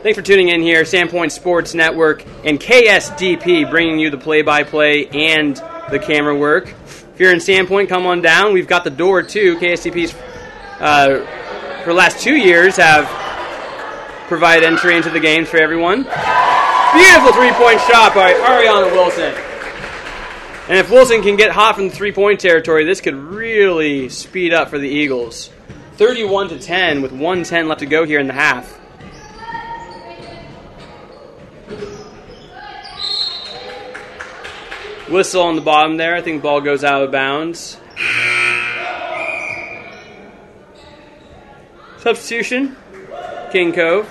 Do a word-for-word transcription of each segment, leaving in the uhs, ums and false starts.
Thanks for tuning in here. Sandpoint Sports Network and K S D P bringing you the play-by-play and the camera work. If you're in Sandpoint, come on down. We've got the door, too. K S D P's, uh, for the last two years, have provided entry into the games for everyone. Beautiful three-point shot by Ariana Wilson. And if Wilson can get hot from the three-point territory, this could really speed up for the Eagles. thirty-one to ten with one ten left to go here in the half. Whistle on the bottom there. I think the ball goes out of bounds. Substitution. King Cove.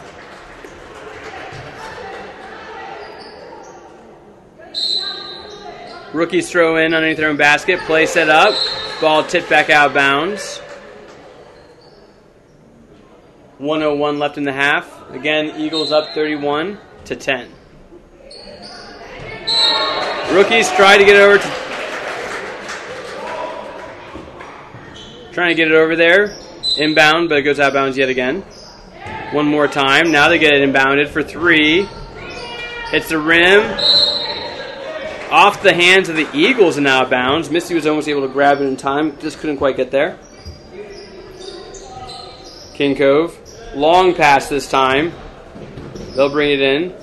Rookies throw in underneath their own basket. Play set up. Ball tipped back out of bounds. one oh one left in the half. Again, Eagles up thirty-one to ten. Rookies try to get it over to... Trying to get it over there. Inbound, but it goes out of bounds yet again. One more time. Now they get it inbounded for three. Hits the rim. Off the hands of the Eagles and out of bounds. Misty was almost able to grab it in time. Just couldn't quite get there. King Cove. Long pass this time. They'll bring it in.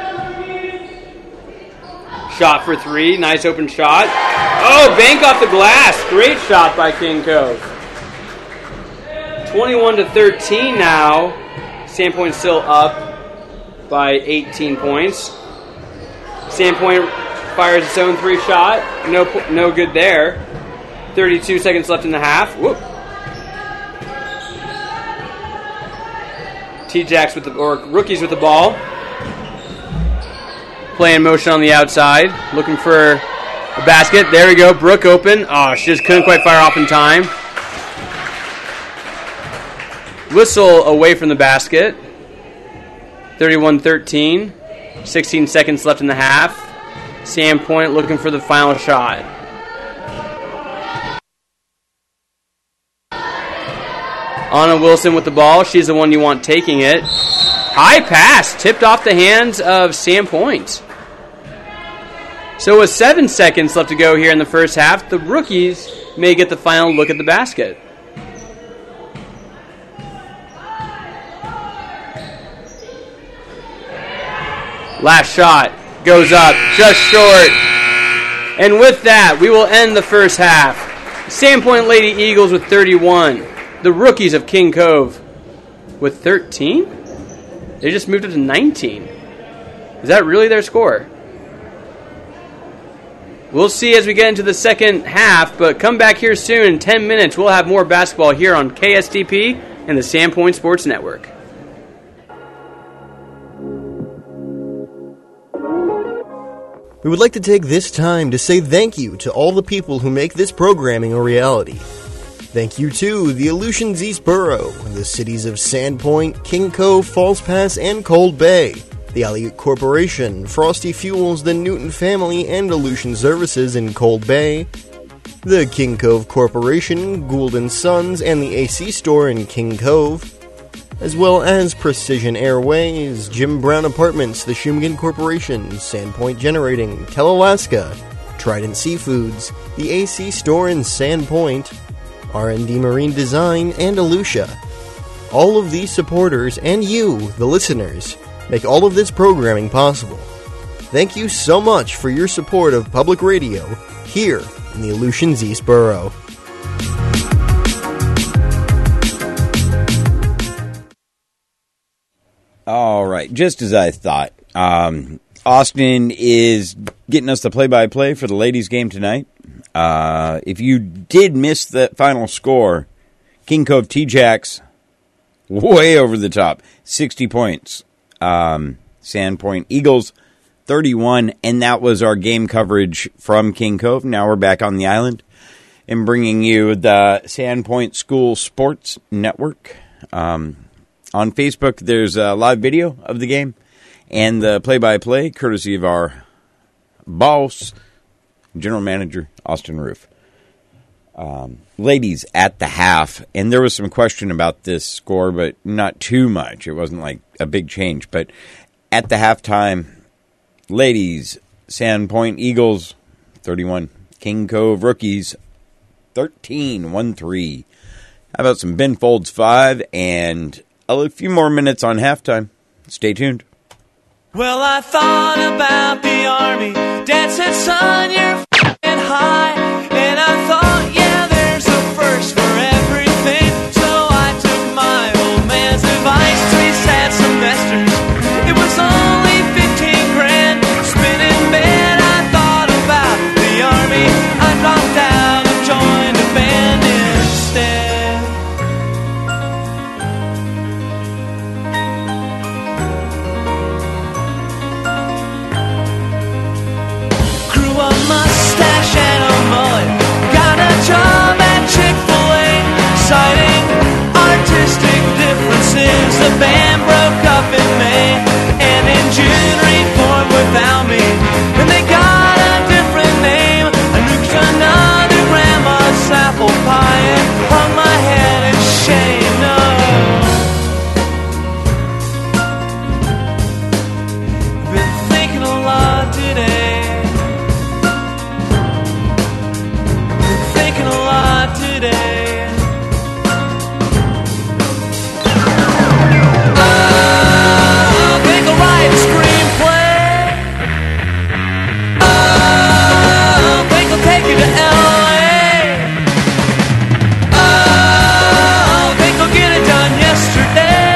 Shot for three. Nice open shot. Oh, bank off the glass. Great shot by King Cove. twenty-one to thirteen now. Sandpoint still up by eighteen points. Sandpoint fires its own three shot. No, no good there. thirty-two seconds left in the half. Whoop. T-Jacks with the or rookies with the ball. Play in motion on the outside. Looking for a basket. There we go. Brooke open. Oh, she just couldn't quite fire off in time. Whistle away from the basket. thirty-one thirteen. sixteen seconds left in the half. Sandpoint looking for the final shot. Anna Wilson with the ball. She's the one you want taking it. High pass. Tipped off the hands of Sandpoint. So with seven seconds left to go here in the first half, the rookies may get the final look at the basket. Last shot goes up just short. And with that, we will end the first half. Sandpoint Lady Eagles with thirty-one. The rookies of King Cove with thirteen? They just moved up to nineteen. Is that really their score? We'll see as we get into the second half, but come back here soon. In ten minutes, we'll have more basketball here on K S D P and the Sandpoint Sports Network. We would like to take this time to say thank you to all the people who make this programming a reality. Thank you to the Aleutians East Borough, the cities of Sandpoint, King Cove, Falls Pass, and Cold Bay, the Alliot Corporation, Frosty Fuels, the Newton Family, and Aleutian Services in Cold Bay, the King Cove Corporation, Gould and Sons, and the A C Store in King Cove, as well as Precision Airways, Jim Brown Apartments, the Shumagan Corporation, Sandpoint Generating, Telalaska, Trident Seafoods, the A C Store in Sandpoint, R and D Marine Design, and Aleutian. All of these supporters and you, the listeners, make all of this programming possible. Thank you so much for your support of public radio here in the Aleutians East Borough. All right, just as I thought, um, Austin is getting us the play-by-play for the ladies' game tonight. Uh, if you did miss the final score, King Cove T-Jacks way over the top, sixty points. Um, Sandpoint Eagles, thirty-one, and that was our game coverage from King Cove. Now we're back on the island and bringing you the Sandpoint School Sports Network. Um, on Facebook, there's a live video of the game and the play-by-play, courtesy of our boss, General Manager Austin Roof. um, ladies at the half, and there was some question about this score, but not too much. It wasn't like a big change. But at the halftime, ladies, Sandpoint Eagles, thirty-one. King Cove Rookies, thirteen, one three. How about some Ben Folds five and a few more minutes on halftime? Stay tuned. Well, I thought about the Army. Dad said, son, you're f***ing high. And I thought, yeah, there's a first for everything. So I took my old man's advice. Three sad semesters. It was only fifteen grand. Spinning bed, I thought about the Army. I dropped out and joined a band instead. Mustache and a mullet. Got a job at Chick-fil-A, citing artistic differences. The band broke up in May, and in June reformed without me. And they got a different name. I nuked another grandma's apple pie and hung my head in shame. No. Been thinking a lot today. Today. Oh, think I'll write a screenplay. Oh, think I'll take you to L A. Oh, think I'll get it done yesterday.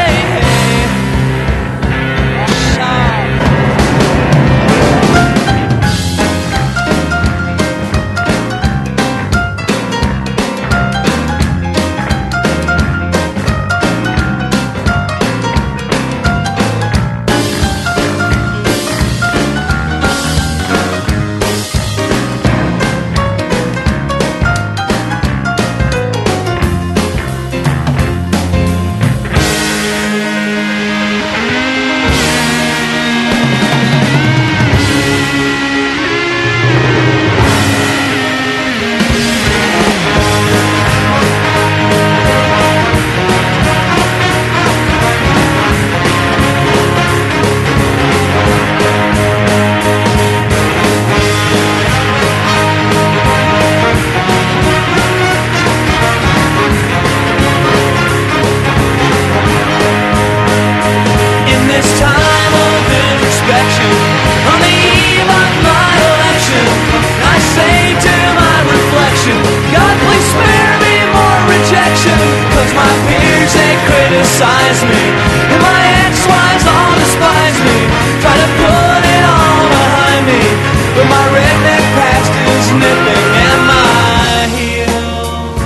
Criticize me, and my ex-wives all despise me. Try to put it all behind me, but my redneck past is nipping at my heels.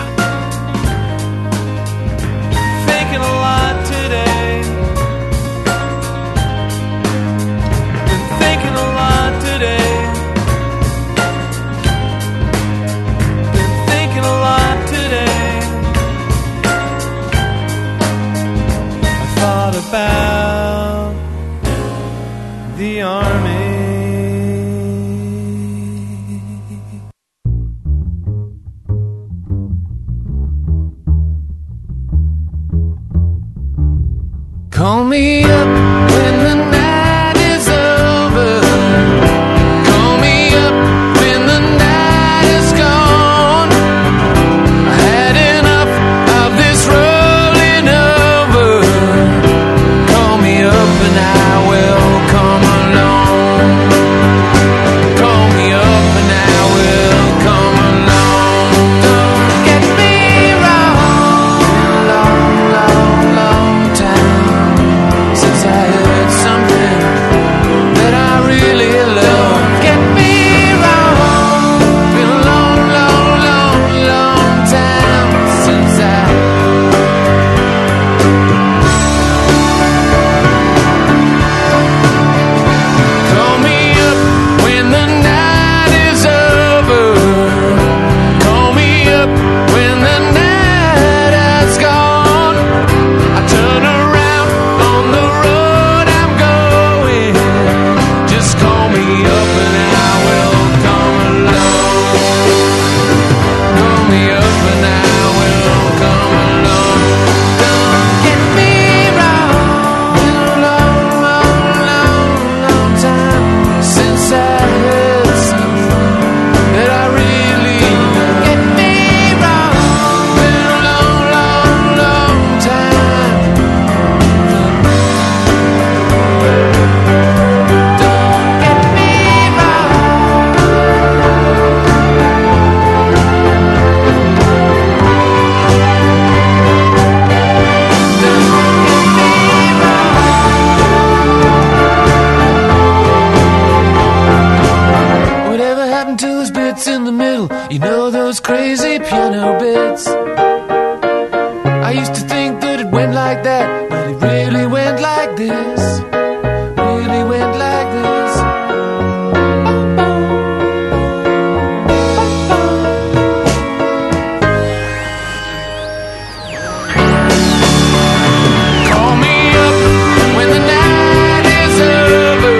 Thinking a lot today. Been thinking a lot today. Been thinking a lot today. Thought about the Army. Call me up when the night is over. Call me up when the night is gone. I had enough of this rolling over. Call me up and I will come along. Call me up and I will come along. Don't get me wrong. Long, long, long time since I heard some this. Really went like this. Call me up when the night is over.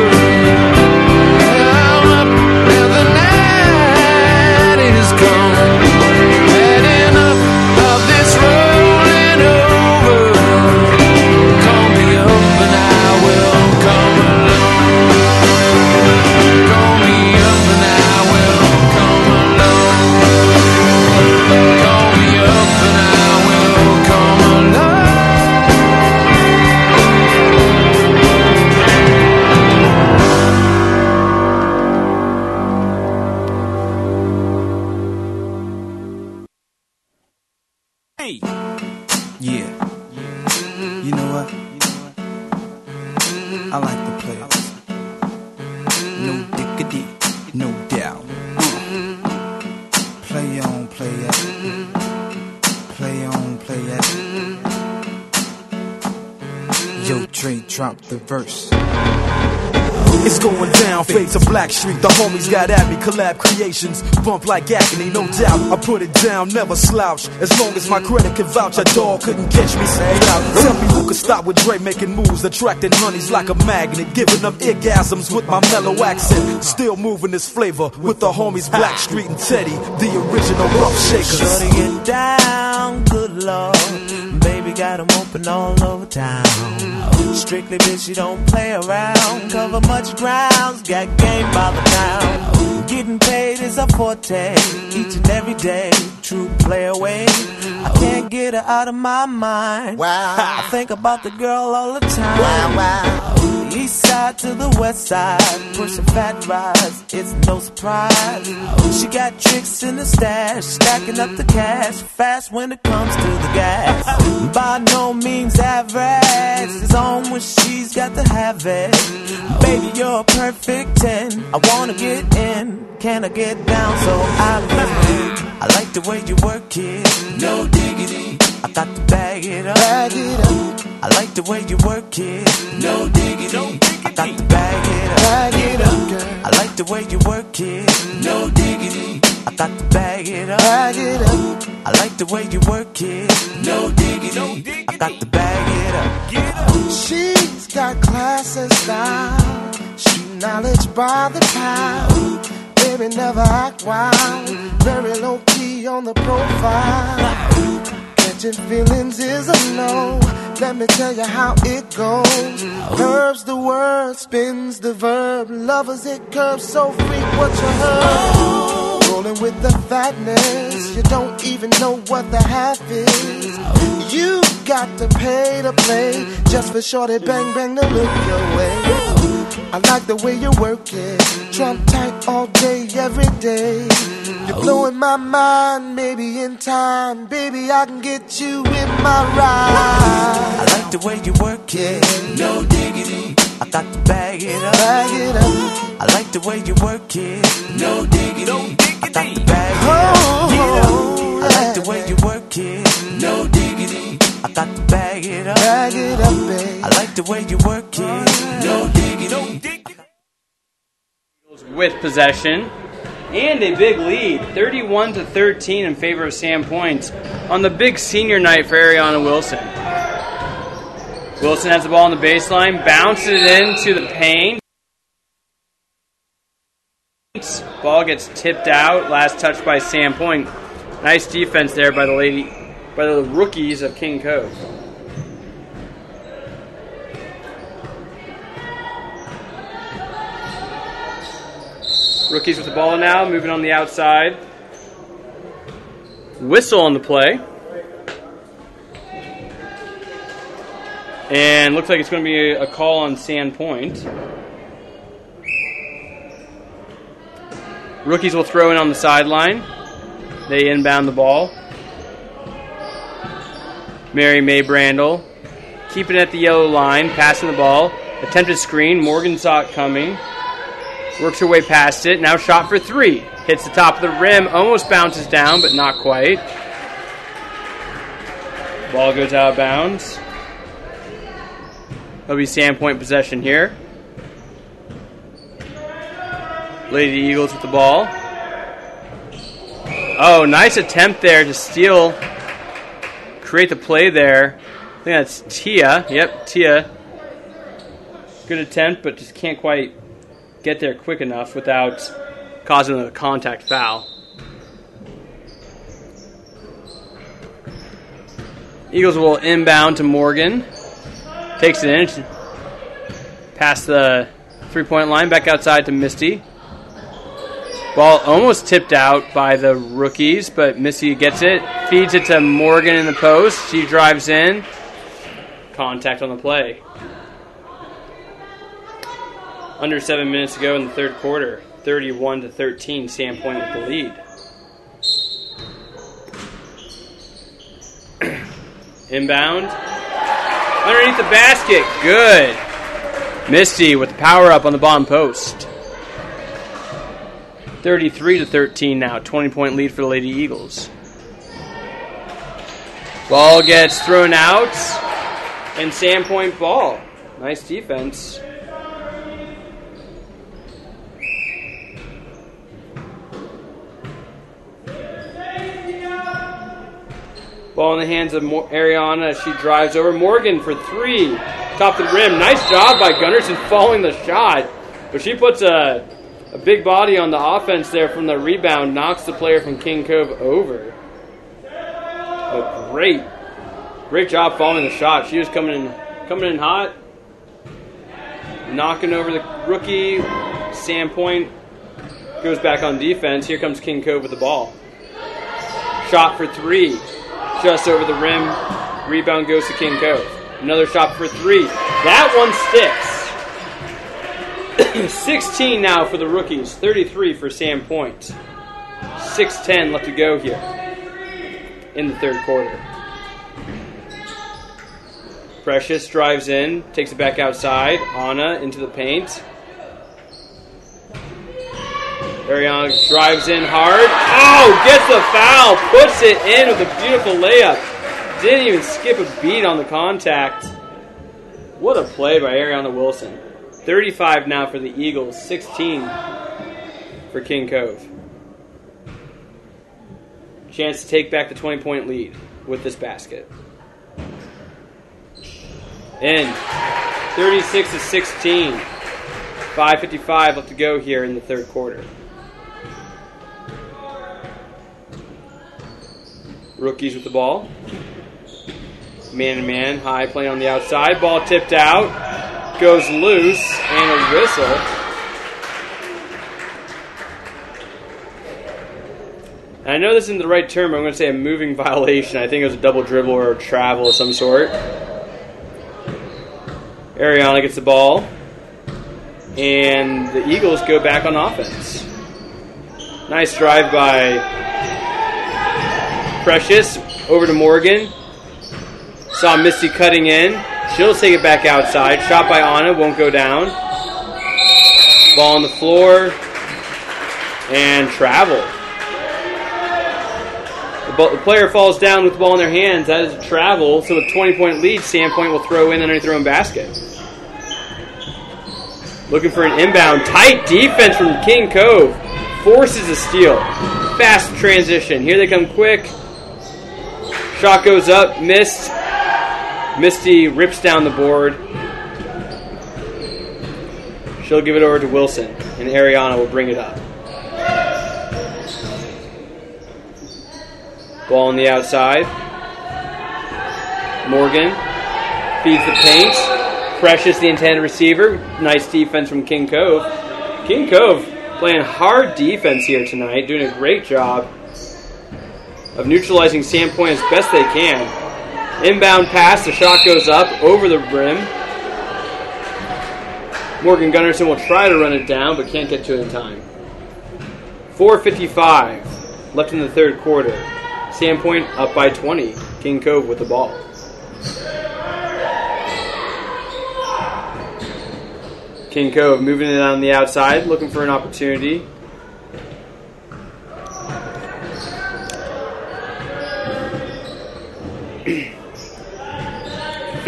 I'm up when the night is gone. Had enough of this rolling over. Call me up and I will come along. Call me up and I will come along. Call me up and I will come along. Hey. Yeah. You know what? I like to play it. No diggity, no doubt. Uh. Play on, play it. Play on, play it. Yo, Dre, drop the verse. It's going down, fade to Black Street. The homies got at me, collab creations. Bump like acne, no doubt. I put it down, never slouch. As long as my credit can vouch, a dog couldn't catch me. Say out. Tell me who could stop with Dre making moves, attracting honeys like a magnet, giving them orgasms with my mellow accent. Still moving this flavor with the homies Black Street and Teddy, the original rough shakers. Shorty get down, good lord. Baby got them open all over town. Strictly bitch, you don't play around. Cover much grounds, got game by the pound. Getting paid is a forte, each and every day. True play away. I can't get her out of my mind. Wow. I think about the girl all the time. Wow, wow. East side to the west side, pushing fat rides, it's no surprise. She got tricks in the stash, stacking up the cash, fast when it comes to the gas. By no means average, it's on when she's got to have it. Baby, you're a perfect ten, I wanna get in, can I get down so I can? I like the way you work it, no diggity, I got to bag it up. Bag it up. I like the way you work it, no diggity, I got to bag it up. Bag it up, girl. I like the way you work it, no diggity, I got to bag it up. Bag it up. I like the way you work it, no diggity, I got to bag it up. She's got class and style. She knowledge by the pound. Baby, never act wild. Very low key on the profile. Catching feelings is a no. Let me tell you how it goes. Curves the word, spins the verb. Lovers it curves so freak what you heard. Rolling with the fatness. You don't even know what the half is. You got to pay to play just for shorty bang bang to look your way. I like the way you work it. Trump tight all day, every day. You're blowing my mind, maybe in time. Baby, I can get you in my ride. I like the way you work it, no diggity, I got to bag it up. Bag it up. I like the way you work it, no diggity, I got to bag it Oh, up. I like the way you work it, no diggity, I got to bag it up. Bag it up, babe. I like the way you work it, no diggity. With possession and a big lead, thirty-one to thirteen in favor of Sandpoint on the big senior night for Ariana Wilson. Wilson has the ball on the baseline, bounces it into the paint. Ball gets tipped out. Last touch by Sandpoint. Nice defense there by the lady, by the rookies of King Cove. Rookies with the ball now, moving on the outside. Whistle on the play. And looks like it's going to be a call on Sandpoint. Rookies will throw in on the sideline. They inbound the ball. Mary May Brandel keeping it at the yellow line, passing the ball. Attempted screen, Morgan saw it coming. Works her way past it. Now shot for three. Hits the top of the rim. Almost bounces down, but not quite. Ball goes out of bounds. That'll be Sandpoint possession here. Lady Eagles with the ball. Oh, nice attempt there to steal. Create the play there. I think that's Tia. Yep, Tia. Good attempt, but just can't quite get there quick enough without causing a contact foul. Eagles will inbound to Morgan. Takes it in. Past the three-point line. Back outside to Misty. Ball almost tipped out by the rookies, but Misty gets it. Feeds it to Morgan in the post. She drives in. Contact on the play. Under seven minutes to go in the third quarter. thirty-one to thirteen. Sandpoint with the lead. Inbound. Underneath the basket. Good. Misty with the power up on the bottom post. thirty-three to thirteen now. twenty-point lead for the Lady Eagles. Ball gets thrown out. And Sandpoint ball. Nice defense. Ball in the hands of Ariana as she drives over. Morgan for three. Top of the rim. Nice job by Gunnarsson following the shot. But she puts a, a big body on the offense there from the rebound. Knocks the player from King Cove over. But great. Great job following the shot. She was coming in, coming in hot. Knocking over the rookie. Sandpoint goes back on defense. Here comes King Cove with the ball. Shot for three. Just over the rim. Rebound goes to King Cove. Another shot for three. That one sticks. sixteen now for the rookies. thirty-three for Sandpoint. six ten left to go here in the third quarter. Precious drives in. Takes it back outside. Anna into the paint. Ariana drives in hard. Oh, gets the foul. Puts it in with a beautiful layup. Didn't even skip a beat on the contact. What a play by Ariana Wilson. thirty-five now for the Eagles. sixteen for King Cove. Chance to take back the twenty-point lead with this basket. In. thirty-six to sixteen. five fifty-five left to go here in the third quarter. Rookies with the ball. Man-to-man, high playing on the outside. Ball tipped out. Goes loose, and a whistle. And I know this isn't the right term, but I'm going to say a moving violation. I think it was a double dribble or a travel of some sort. Ariana gets the ball. And the Eagles go back on offense. Nice drive by Precious over to Morgan. Saw Misty cutting in. She'll take it back outside. Shot by Anna. Won't go down. Ball on the floor. And travel. The, ball, the player falls down with the ball in their hands. That is a travel. So with twenty-point lead, Sandpoint will throw in underneath their own basket. Looking for an inbound. Tight defense from King Cove. Forces a steal. Fast transition. Here they come quick. Shot goes up. Missed. Misty rips down the board. She'll give it over to Wilson. And Ariana will bring it up. Ball on the outside. Morgan feeds the paint. Precious, the intended receiver. Nice defense from King Cove. King Cove playing hard defense here tonight. Doing a great job of neutralizing Sandpoint as best they can. Inbound pass. The shot goes up over the rim. Morgan Gunnarsson will try to run it down, but can't get to it in time. four fifty-five left in the third quarter. Sandpoint up by twenty. King Cove with the ball. King Cove moving it on the outside, looking for an opportunity.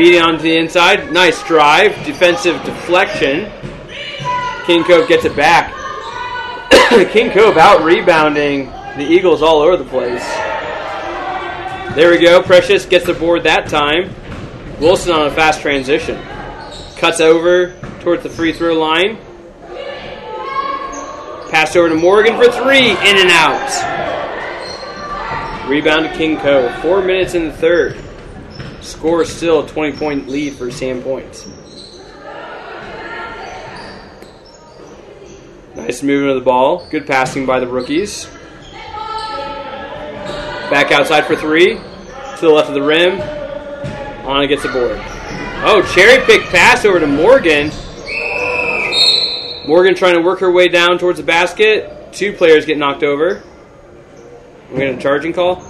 Feeding onto the inside. Nice drive. Defensive deflection. King Cove gets it back. King Cove out rebounding the Eagles all over the place. There we go. Precious gets the board that time. Wilson on a fast transition. Cuts over towards the free throw line. Pass over to Morgan for three. In and out. Rebound to King Cove. Four minutes in the third. Score still a twenty-point lead for Sandpoint. Nice movement of the ball. Good passing by the rookies. Back outside for three. To the left of the rim. Anna gets the board. Oh, cherry pick pass over to Morgan. Morgan trying to work her way down towards the basket. Two players get knocked over. We're going to charging call.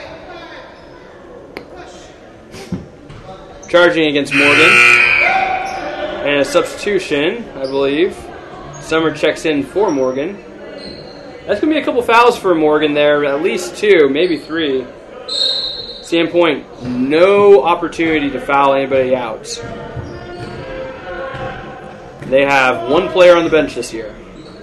Charging against Morgan. And a substitution, I believe. Summer checks in for Morgan. That's going to be a couple fouls for Morgan there. At least two, maybe three. Sandpoint, no opportunity to foul anybody out. They have one player on the bench this year.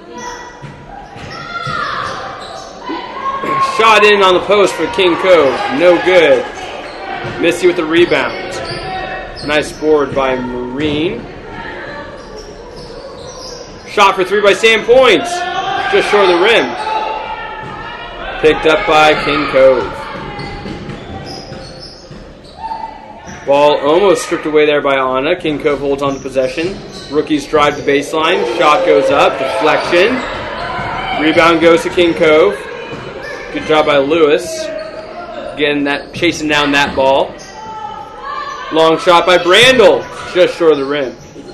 Shot in on the post for King Cove. No good. Missy with the rebound. Nice board by Marine. Shot for three by Sandpoint. Just short of the rim. Picked up by King Cove. Ball almost stripped away there by Anna. King Cove holds on to possession. Rookies drive the baseline. Shot goes up. Deflection. Rebound goes to King Cove. Good job by Lewis. Again, that chasing down that ball. Long shot by Brandel. Just short of the rim.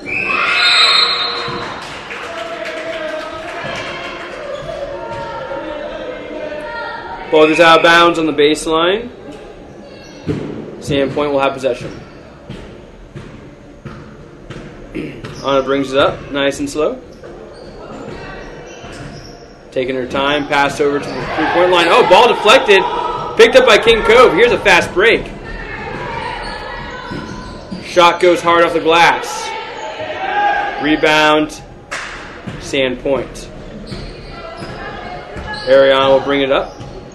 Ball goes out of bounds on the baseline. Sandpoint will have possession. Anna brings it up, nice and slow. Taking her time, pass over to the three-point line. Oh, ball deflected. Picked up by King Cove. Here's a fast break. Shot goes hard off the glass. Rebound, Sandpoint. Ariana will bring it up.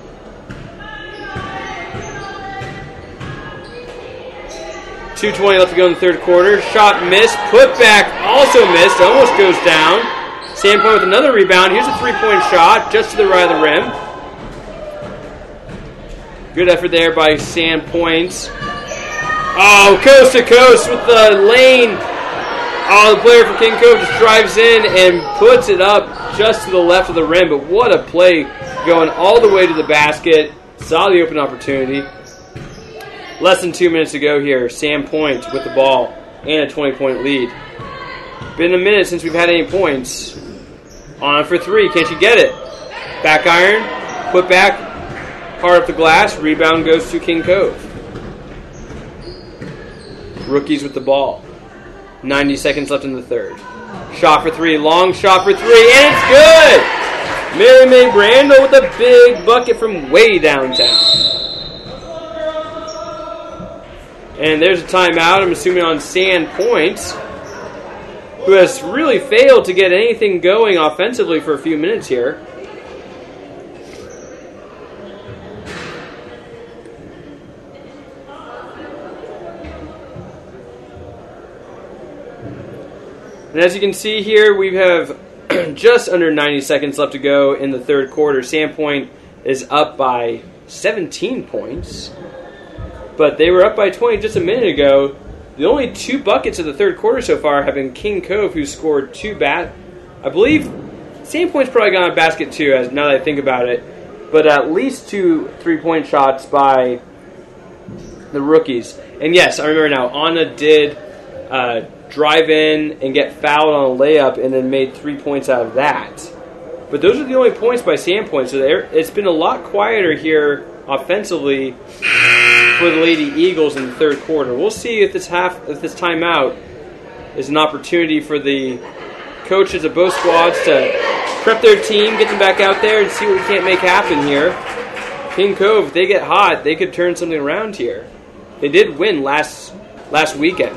two twenty left to go in the third quarter. Shot missed. Put back also missed. Almost goes down. Sandpoint with another rebound. Here's a three-point shot just to the right of the rim. Good effort there by Sandpoint. Oh, coast to coast with the lane. Oh, the player from King Cove just drives in and puts it up just to the left of the rim. But what a play going all the way to the basket. Saw the open opportunity. Less than two minutes to go here. Sandpoint with the ball and a twenty-point lead. Been a minute since we've had any points. On for three. Can't you get it? Back iron. Put back. Hard up the glass. Rebound goes to King Cove. Rookies with the ball. ninety seconds left in the third. Shot for three. Long shot for three. And it's good! Mary May Brandel with a big bucket from way downtown. And there's a timeout, I'm assuming on Sandpoint, who has really failed to get anything going offensively for a few minutes here. And as you can see here, we have just under ninety seconds left to go in the third quarter. Sandpoint is up by seventeen points. But they were up by twenty just a minute ago. The only two buckets of the third quarter so far have been King Cove, who scored two bat. I believe Sandpoint's probably got a basket too, as now that I think about it. But at least two three-point shots by the rookies. And yes, I remember now, Anna did uh, drive in and get fouled on a layup and then made three points out of that. But those are the only points by Sandpoint. So it's been a lot quieter here offensively for the Lady Eagles in the third quarter. We'll see if this half, if this timeout is an opportunity for the coaches of both squads to prep their team, get them back out there, and see what we can't make happen here. King Cove, if they get hot, they could turn something around here. They did win last last weekend.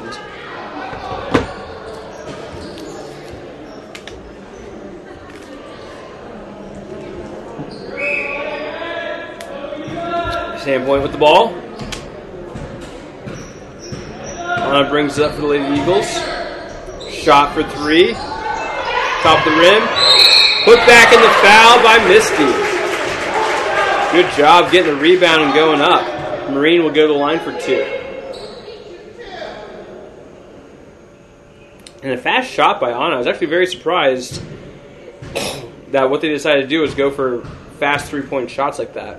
Sandpoint with the ball. Anna brings it up for the Lady Eagles. Shot for three. Top of the rim. Put back in the foul by Misty. Good job getting the rebound and going up. Marine will go to the line for two. And a fast shot by Anna. I was actually very surprised that what they decided to do was go for fast three-point shots like that.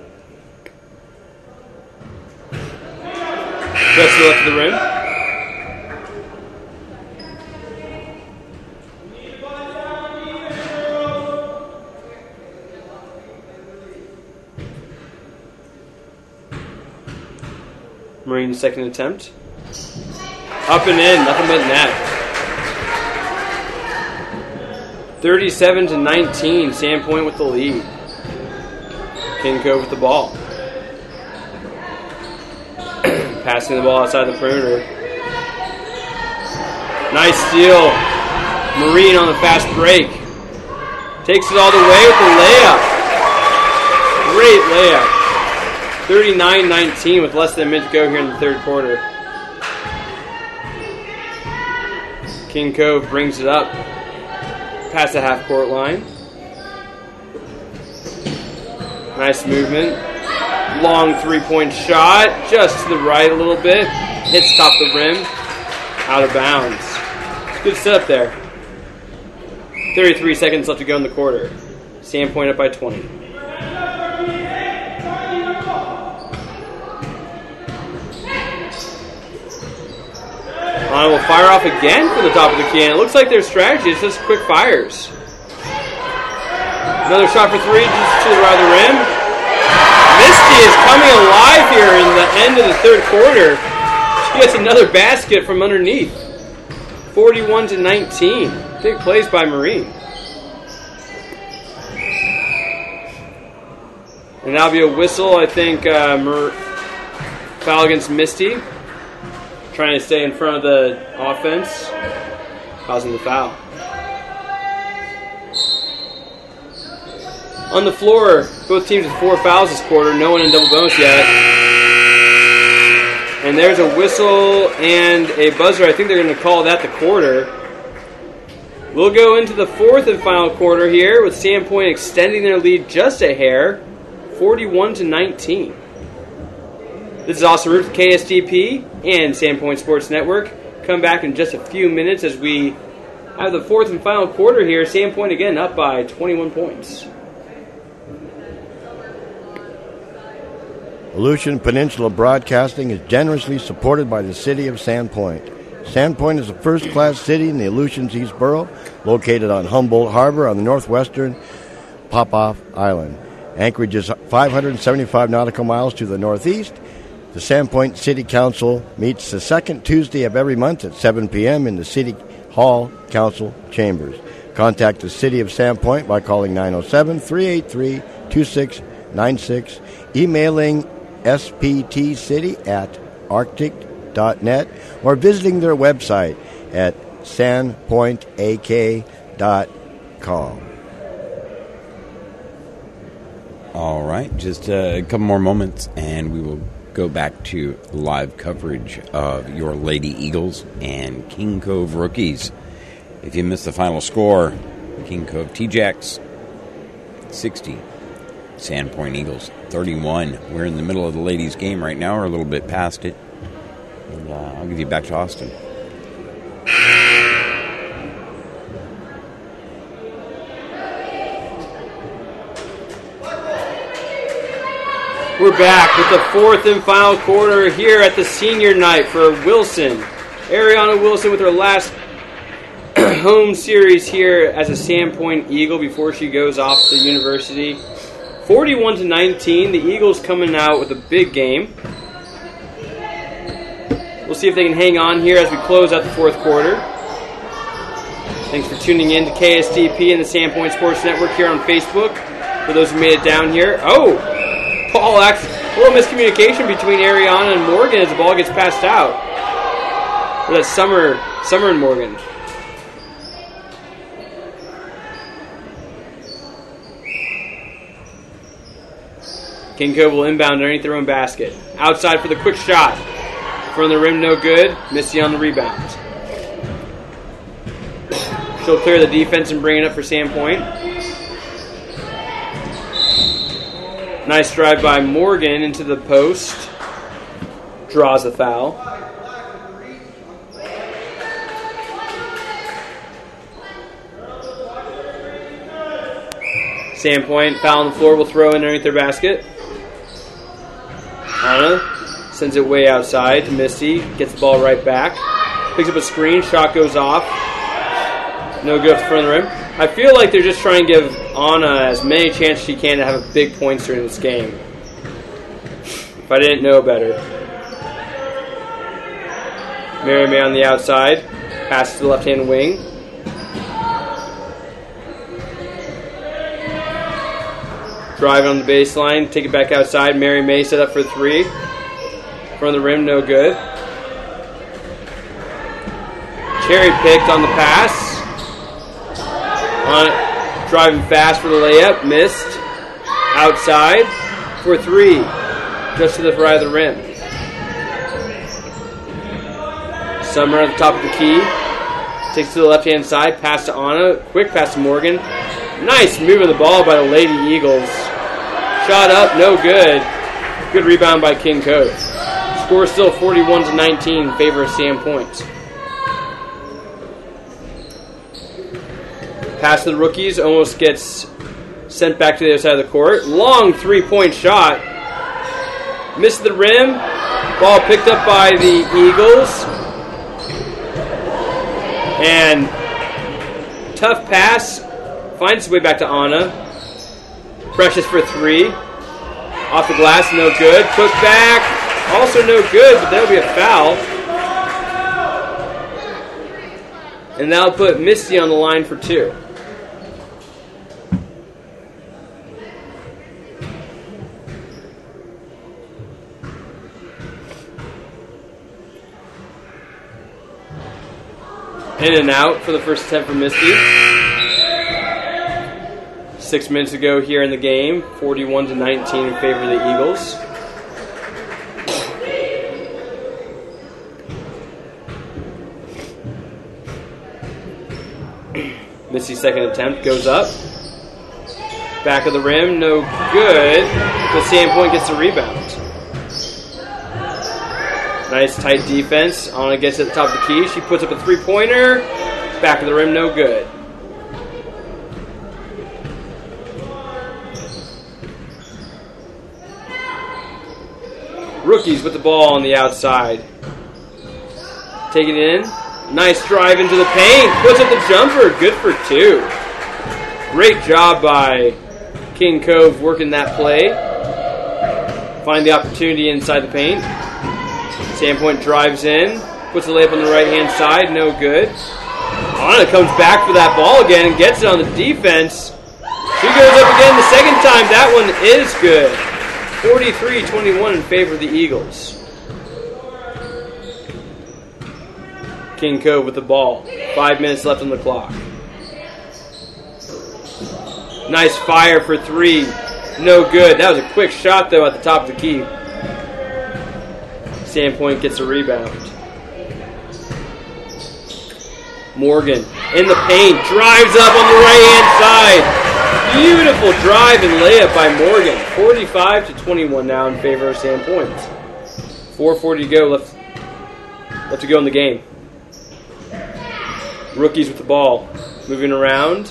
Just to the left of the rim. Marine's second attempt. Up and in, nothing but net. thirty-seven to nineteen, Sandpoint with the lead. King Cove with the ball. Passing the ball outside the perimeter. Nice steal. Marine on the fast break. Takes it all the way with the layup. Great layup. thirty-nine nineteen with less than a minute to go here in the third quarter. King Cove brings it up past the half-court line. Nice movement. Long three-point shot, just to the right a little bit. Hits top the rim. Out of bounds. Good setup there. thirty-three seconds left to go in the quarter. Sandpoint up by twenty. Anna will fire off again from the top of the key. And it looks like their strategy is just quick fires. Another shot for three, just to the right of the rim. Misty is coming alive here in the end of the third quarter. She gets another basket from underneath. forty-one to nineteen. Big plays by Marine. And that'll be a whistle, I think, uh, Mer- foul against Misty. Trying to stay in front of the offense. Causing the foul. On the floor, both teams with four fouls this quarter. No one in double bonus yet. And there's a whistle and a buzzer. I think they're going to call that the quarter. We'll go into the fourth and final quarter here with Sandpoint extending their lead just a hair, forty-one to nineteen. This is Austin Root, K S D P and Sandpoint Sports Network. Come back in just a few minutes as we have the fourth and final quarter here. Sandpoint again up by twenty-one points. Aleutian Peninsula Broadcasting is generously supported by the City of Sandpoint. Sandpoint is a first-class city in the Aleutians East Borough, located on Humboldt Harbor on the northwestern Popoff Island. Anchorage is five hundred seventy-five nautical miles to the northeast. The Sandpoint City Council meets the second Tuesday of every month at seven p.m. in the City Hall Council Chambers. Contact the City of Sandpoint by calling nine oh seven, three eight three, two six nine six, emailing S P T city at arctic dot net, or visiting their website at sandpoint a k dot com. All right, just a couple more moments, and we will go back to live coverage of your Lady Eagles and King Cove Rookies. If you missed the final score, King Cove T-Jacks, sixty. Sandpoint Eagles, thirty-one. We're in the middle of the ladies' game right now, or a little bit past it. And uh, I'll give you back to Austin. We're back with the fourth and final quarter here at the senior night for Wilson. Ariana Wilson with her last home series here as a Sandpoint Eagle before she goes off to university. forty-one to nineteen, the Eagles coming out with a big game. We'll see if they can hang on here as we close out the fourth quarter. Thanks for tuning in to K S D P and the Sandpoint Sports Network here on Facebook. For those who made it down here. Oh! Paul, actually, a little miscommunication between Ariana and Morgan as the ball gets passed out. Or that's Summer, Summer and Morgan. King Cove will inbound underneath their own basket. Outside for the quick shot. From the rim, no good. Missy on the rebound. She'll clear the defense and bring it up for Sandpoint. Nice drive by Morgan into the post. Draws the foul. Sandpoint, foul on the floor, will throw in underneath their basket. Anna sends it way outside to Misty. Gets the ball right back. Picks up a screen. Shot goes off. No good off the front of the rim. I feel like they're just trying to give Anna as many chances as she can to have big points during this game. If I didn't know better. Mary May on the outside. Pass to the left-hand wing. Drive on the baseline. Take it back outside. Mary May set up for three. Front of the rim, no good. Cherry picked on the pass. On it, driving fast for the layup. Missed. Outside for three. Just to the right of the rim. Summer at the top of the key. Takes to the left-hand side. Pass to Anna. Quick pass to Morgan. Nice move of the ball by the Lady Eagles. Shot up, no good. Good rebound by King Cove. Score still forty-one to nineteen in favor of Sandpoint. Pass to the rookies, almost gets sent back to the other side of the court. Long three-point shot. Missed the rim. Ball picked up by the Eagles. And tough pass. Finds his way back to Anna. Precious for three. Off the glass, no good. Put back, also no good, but that'll be a foul. And that'll put Misty on the line for two. In and out for the first attempt for Misty. Six minutes ago here in the game, forty-one to nineteen in favor of the Eagles. Misty's second attempt goes up. Back of the rim, no good. But Sandpoint gets the rebound. Nice tight defense. Anna gets at the top of the key. She puts up a three-pointer. Back of the rim, no good. Rookies with the ball on the outside. Take it in. Nice drive into the paint. Puts up the jumper. Good for two. Great job by King Cove working that play. Find the opportunity inside the paint. Sandpoint drives in. Puts the layup on the right-hand side. No good. Anna comes back for that ball again and gets it on the defense. She goes up again the second time. That one is good. forty-three twenty-one in favor of the Eagles. King Cove with the ball. Five minutes left on the clock. Nice fire for three. No good. That was a quick shot, though, at the top of the key. Sandpoint gets a rebound. Morgan in the paint. Drives up on the right-hand side. Beautiful drive and layup by Morgan. forty-five to twenty-one now in favor of Sandpoint. four forty to go left, left to go in the game. Rookies with the ball. Moving around.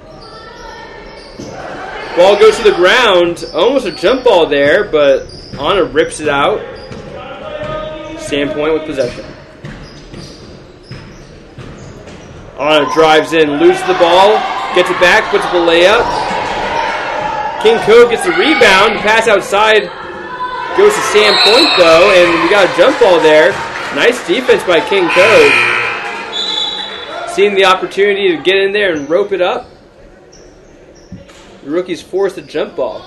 Ball goes to the ground. Almost a jump ball there, but Anna rips it out. Sandpoint with possession. Anna drives in, loses the ball, gets it back, puts up a layup. King Cove gets the rebound, pass outside, goes to Sandpoint though, and we got a jump ball there. Nice defense by King Cove. Seeing the opportunity to get in there and rope it up. The rookies forced a jump ball.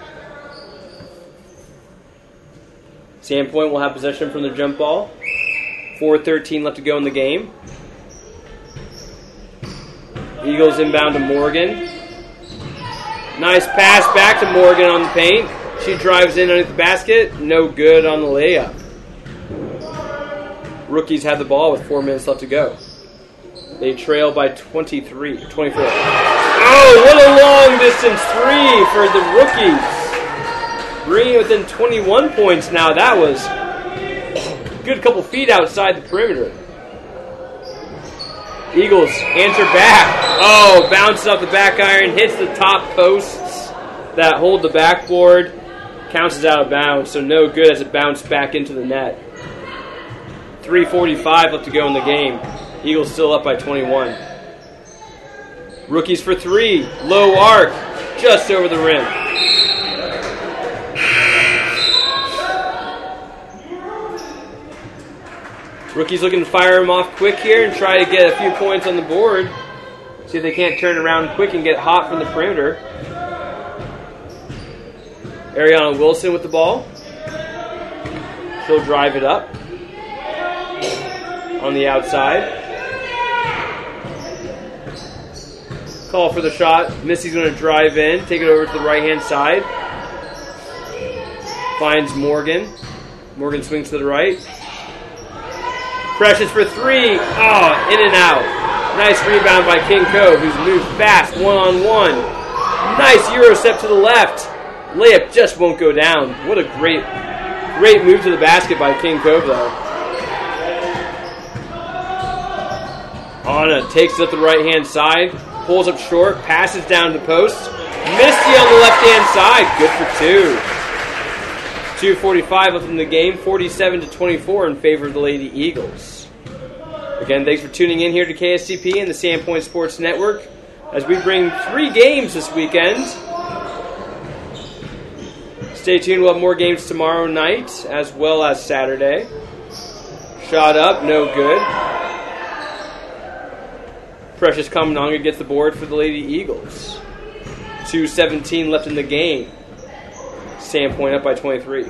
Sandpoint will have possession from the jump ball. four thirteen left to go in the game. Eagles inbound to Morgan. Nice pass back to Morgan on the paint. She drives in underneath the basket. No good on the layup. Rookies have the ball with four minutes left to go. They trail by twenty-three, twenty-four. Oh, what a long distance three for the rookies. Bringing it within twenty-one points now. That was a good couple feet outside the perimeter. Eagles answer back. Oh, bounces off the back iron, hits the top posts that hold the backboard. Counts as out of bounds, so no good as it bounced back into the net. three forty-five left to go in the game. Eagles still up by twenty-one. Rookies for three. Low arc. Just over the rim. Rookies looking to fire them off quick here and try to get a few points on the board. See if they can't turn around quick and get hot from the perimeter. Ariana Wilson with the ball. She'll drive it up on the outside. Call for the shot. Missy's going to drive in, take it over to the right-hand side. Finds Morgan. Morgan swings to the right. Precious for three. Oh, in and out. Nice rebound by King Cove, who's moved fast, one-on-one. Nice Euro step to the left. Layup just won't go down. What a great, great move to the basket by King Cove, though. Anna takes it up the right-hand side, pulls up short, passes down the post. Misty on the left-hand side. Good for two. two forty-five left in the game, forty-seven to twenty-four in favor of the Lady Eagles. Again, thanks for tuning in here to K S T P and the Sandpoint Sports Network as we bring three games this weekend. Stay tuned, we'll have more games tomorrow night as well as Saturday. Shot up, no good. Precious Kamananga gets the board for the Lady Eagles. two seventeen left in the game. Sandpoint up by twenty-three.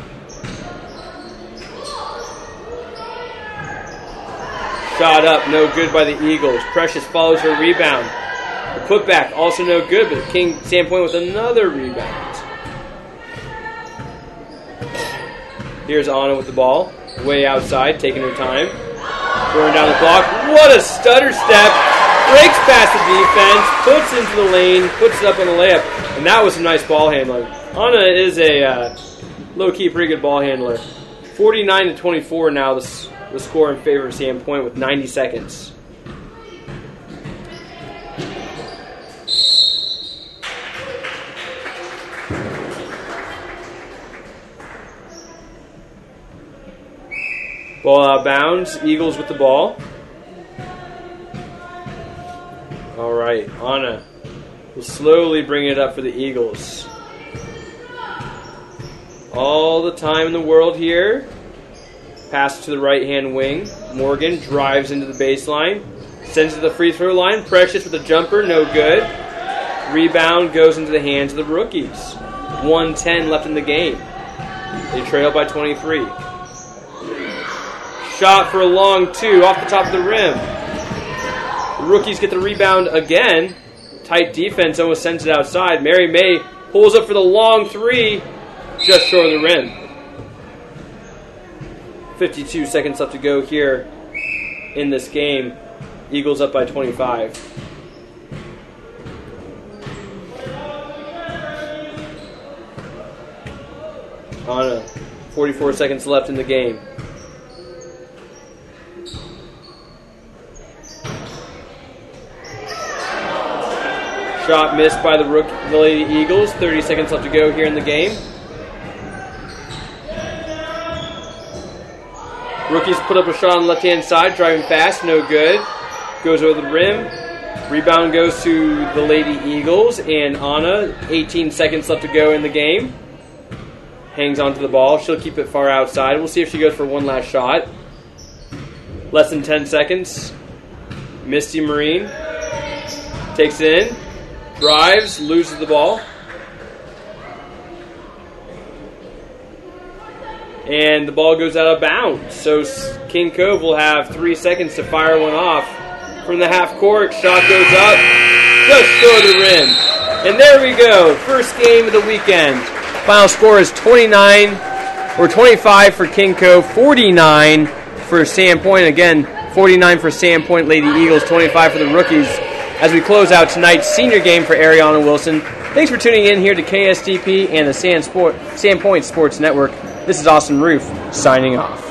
Shot up, no good by the Eagles. Precious follows her rebound. The putback, also no good, but King Sandpoint with another rebound. Here's Anna with the ball. Way outside, taking her time. Throwing down the clock. What a stutter step. Breaks past the defense, puts into the lane, puts it up on the layup. And that was some nice ball handling. Anna is a uh, low-key pretty good ball handler. forty-nine to twenty-four now, the, the score in favor of Sandpoint with ninety seconds. Ball out of bounds. Eagles with the ball. All right, Anna will slowly bring it up for the Eagles. All the time in the world here. Pass to the right-hand wing. Morgan drives into the baseline. Sends it to the free throw line. Precious with a jumper, no good. Rebound goes into the hands of the rookies. one ten left in the game. They trail by twenty-three. Shot for a long two off the top of the rim. The rookies get the rebound again. Tight defense almost sends it outside. Mary May pulls up for the long three. Just short of the rim. fifty-two seconds left to go here in this game. Eagles up by twenty-five. Anna, forty-four seconds left in the game. Shot missed by the, rook, the Lady Eagles. thirty seconds left to go here in the game. Rookies put up a shot on the left-hand side, driving fast, no good. Goes over the rim. Rebound goes to the Lady Eagles, and Anna, eighteen seconds left to go in the game. Hangs onto the ball. She'll keep it far outside. We'll see if she goes for one last shot. Less than ten seconds. Misty Marine takes it in. Drives, loses the ball. And the ball goes out of bounds. So King Cove will have three seconds to fire one off. From the half court, shot goes up, just short of the rim. And there we go, first game of the weekend. Final score is twenty-nine, or twenty-five for King Cove, forty-nine for Sandpoint. Again, forty-nine for Sandpoint Lady Eagles, twenty-five for the Rookies. As we close out tonight's senior game for Ariana Wilson. Thanks for tuning in here to K S D P and the Sand Sport, Sandpoint Sports Network. This is Austin Roof, signing off.